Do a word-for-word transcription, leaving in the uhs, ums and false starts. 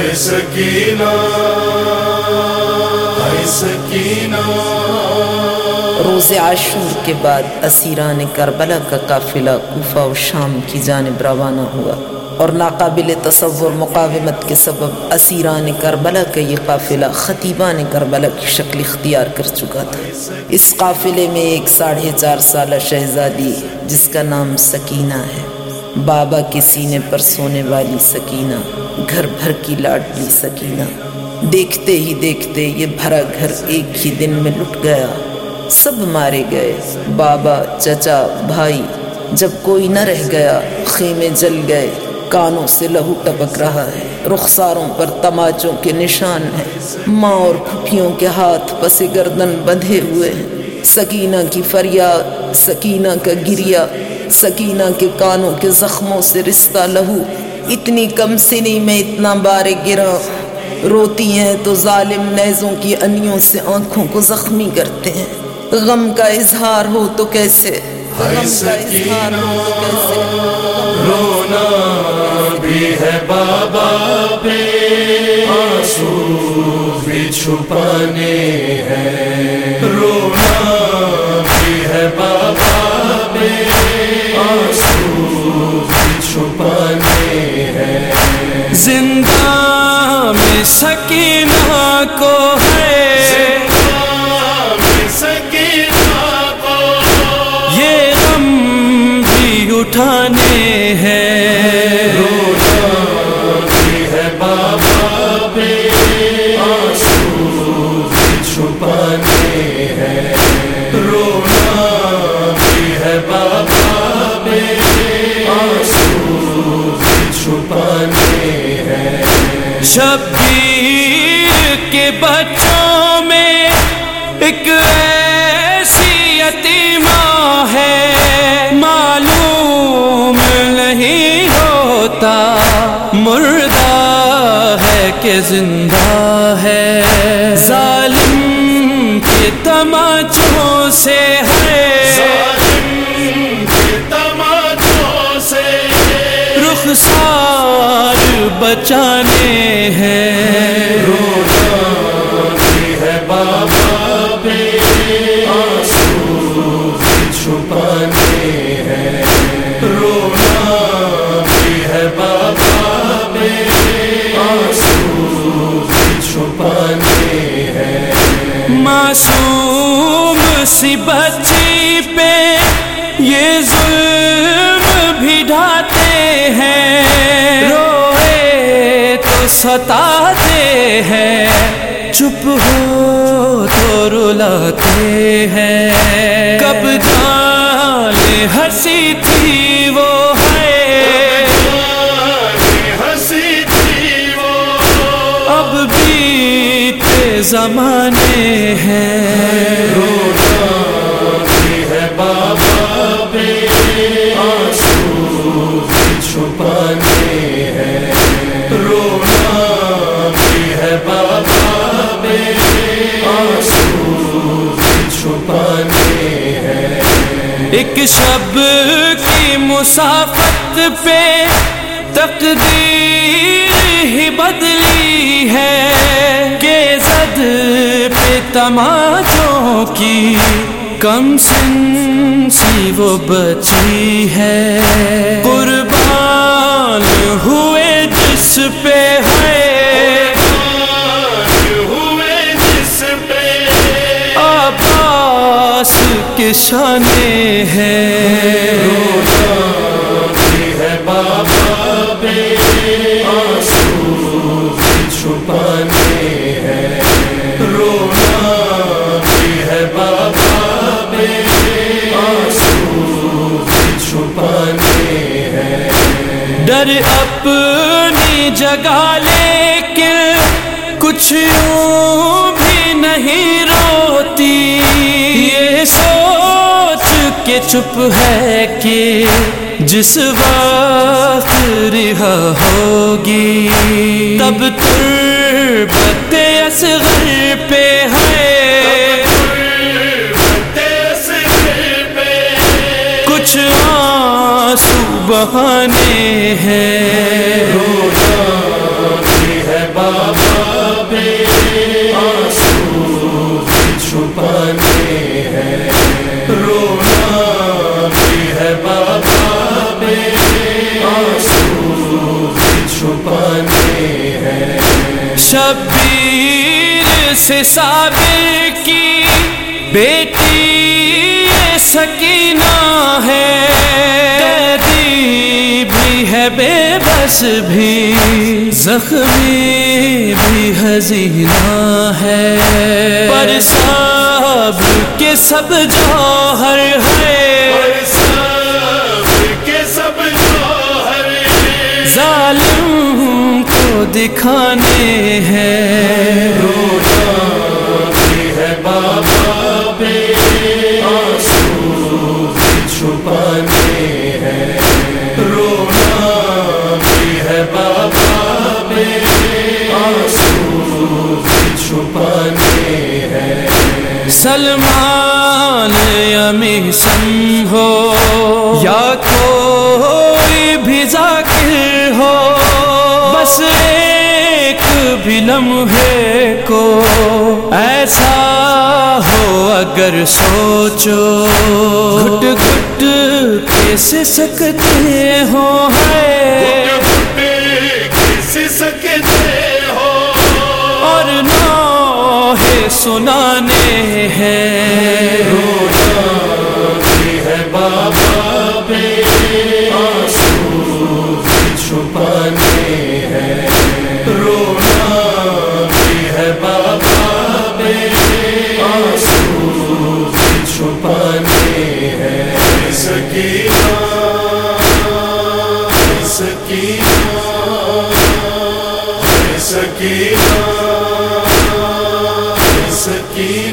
سکینہ ہے سکینہ۔ روز عاشور کے بعد اسیران کربلا کا قافلہ کوفہ و شام کی جانب روانہ ہوا، اور ناقابل تصور مقاومت کے سبب اسیران کربلا کا یہ قافلہ خطیبان کربلا کی شکل اختیار کر چکا تھا۔ اس قافلے میں ایک ساڑھے چار سالہ شہزادی جس کا نام سکینہ ہے، بابا کے سینے پر سونے والی سکینہ، گھر بھر کی لاڈلی سکینہ۔ دیکھتے ہی دیکھتے یہ بھرا گھر ایک ہی دن میں لٹ گیا، سب مارے گئے، بابا، چچا، بھائی، جب کوئی نہ رہ گیا خیمے جل گئے، کانوں سے لہو ٹپک رہا ہے، رخساروں پر تماچوں کے نشان ہیں، ماں اور پھپھیوں کے ہاتھ پس گردن بندھے ہوئے ہیں، سکینہ کی فریاد، سکینہ کا گریا، سکینہ کے کانوں کے زخموں سے رستا لہو۔ اتنی کم سنی میں اتنا بارے گرا، روتی ہیں تو ظالم نیزوں کی انیوں سے آنکھوں کو زخمی کرتے ہیں۔ غم کا اظہار ہو تو کیسے، غم کا اظہار ہو تو کیسے، رونا بھی ہے بابا پہ، آنسو بھی چھپانے ہیں، رونا بھی ہے بابا پہ، آنسو بھی چھپانے ہیں۔ زندہ میں سکینہ کو ہے، اٹھانے ہیں، رونا بھی ہے بابا پہ، آنسو بھی چھپانے ہیں، رونا بھی ہے بابا پہ، آنسو بھی چھپانے ہیں۔ شبیر کے بچوں میں ایک ایسی یتیمہ ہے، معلوم نہیں ہوتا مردہ ہے کہ زندہ ہے، ظالم کے تماچوں سے ہے، ظالم کے تماچوں سے رخسار بچانے ہیں، رونا بھی ہے بابا پہ، آنسو بھی چھپانے ہیں، رونا بھی ہے بابا پہ، آنسو بھی چھپانے ہیں۔ معصوم سی بچی پہ یہ ظلم بھی ڈھاتے ہیں، روئے تو ستاتے ہیں، چپ ہو تو رلاتے ہیں، کب جانے ہنسی تھی وہ ہے، ہنسی تھی وہ اب بیتے زمانے ہیں، رونا بھی ہے بابا پہ، آنسو بھی چھپانے ہیں، رونا بھی ہے بابا پہ، آنسو بھی چھپانے ہیں۔ ایک شب کی مسافت پہ تقدیر ہی بدلی ہے، کہ زد پہ تماچوں کی کم سن سی وہ بچی ہے، قربان ہوئے جس پہ ہے، ہوئے جس پہ عباس کے شانے ہیں، رونا بھی ہے بابا پہ، آنسو بھی چھپانے ہیں، رونا بھی ہے بابا پہ، آنسو بھی چھپانے ہیں۔ ڈر اپنی جگہ لیکن کچھ یوں بھی نہیں روتی، یہ سوچ کے چپ ہے کہ جس وقت رہا ہوگی تب تربت اصغر پہ ہے، کچھ آنسو بہانے ہیں، رونا بھی بھی ہے بابا پہ آنسو بھی چھپانے ہیں، رونا بھی ہے بابا پہ آنسو بھی چھپانے ہیں۔ شبیر سے صابر کی بیٹی سکینہ ہے، قیدی بھی ہے بے بس بھی، زخمی بھی حزینہ ہے، پر صبر کے سب جوہر ہے، اور صبر کے سب جوہر ظالم کو دکھانے ہیں۔ رونا بھی ہے بابا پہ آنسو بھی چھپانے ہیں، رونا بھی ہے بابا پہ آنسو بھی چھپانے ہیں۔ سلمان امی سن ہو یا کوئی بھی ذاکر ہو، بس ایک بھی لمحے کو ایسا ہو اگر سوچو، گھٹ گھٹ کے سسکتے ہو ہے، اور نوحے سنانے ہیں۔ رونا بھی ہے بابا پہ آنسو بھی چھپانے ہیں، رونا بھی ہے بابا پہ آنسو بھی چھپانے ہیں۔ سکینہ سکینہ سکینہ سکینہ